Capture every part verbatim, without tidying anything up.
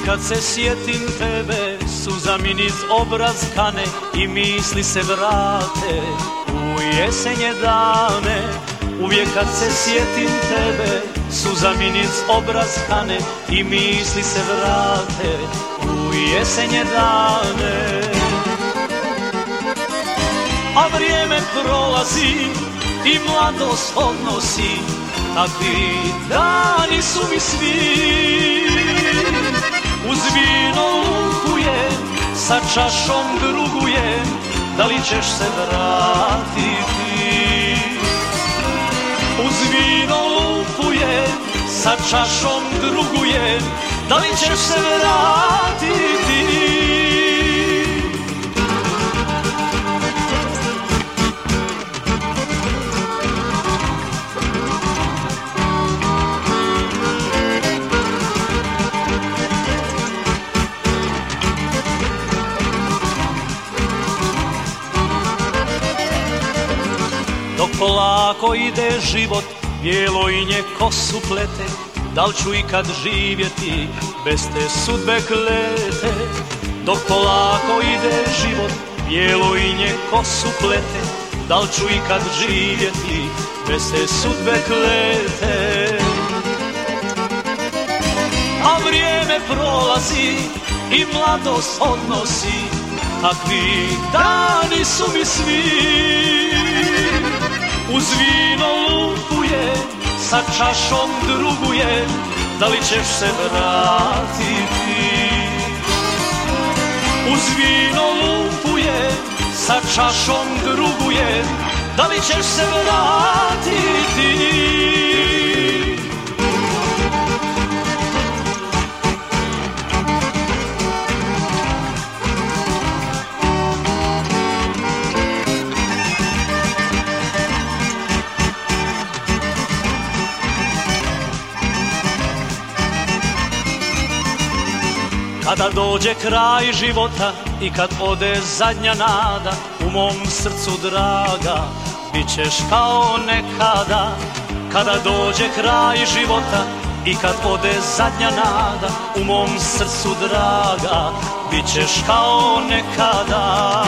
kad se sjetim tebe, suza mi niz obraz kane i misli se vrate u jesenje dane. Uvijek kad se sjetim tebe, suza mi niz obraz kane i misli se vrate u jesenje dane. A vrijeme prolazi i mladost odnosi, takvi dani su mi svi. Uz vino lupujem, sa čašom drugujem, da li ćeš se vratiti? Uz vino lupujem, sa čašom drugujem, da li ćeš se vratiti? Dok polako ide život, bijelojnje kosu plete, da li ću ikad živjeti bez te sudbe klete? Dok polako ide život, bijelojnje kosu plete, da li ću ikad živjeti bez te sudbe klete? A vrijeme prolazi i mladost odnosi, takvi dani su mi svi. Uz vino lupujem, sa čašom drugujem, da li ćeš se vratiti? Uz vino lupujem, sa čašom drugujem, da li ćeš se vratiti? Kada dođe kraj života i kad ode zadnja nada, u mom srcu draga, bit ćeš kao nekada. Kada dođe kraj života i kad ode zadnja nada, u mom srcu draga, bit ćeš kao nekada.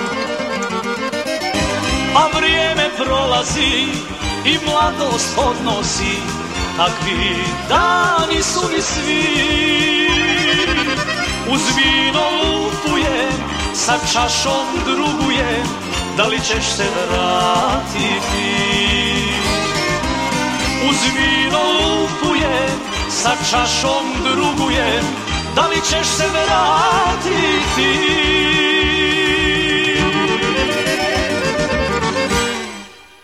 A vrijeme prolazi i mladost odnosi, takvi dani su mi svi. Uz vino lupujem, sa čašom drugujem, da li ćeš se vratiti? Uz vino lupujem, sa čašom drugujem, da li ćeš se vratiti?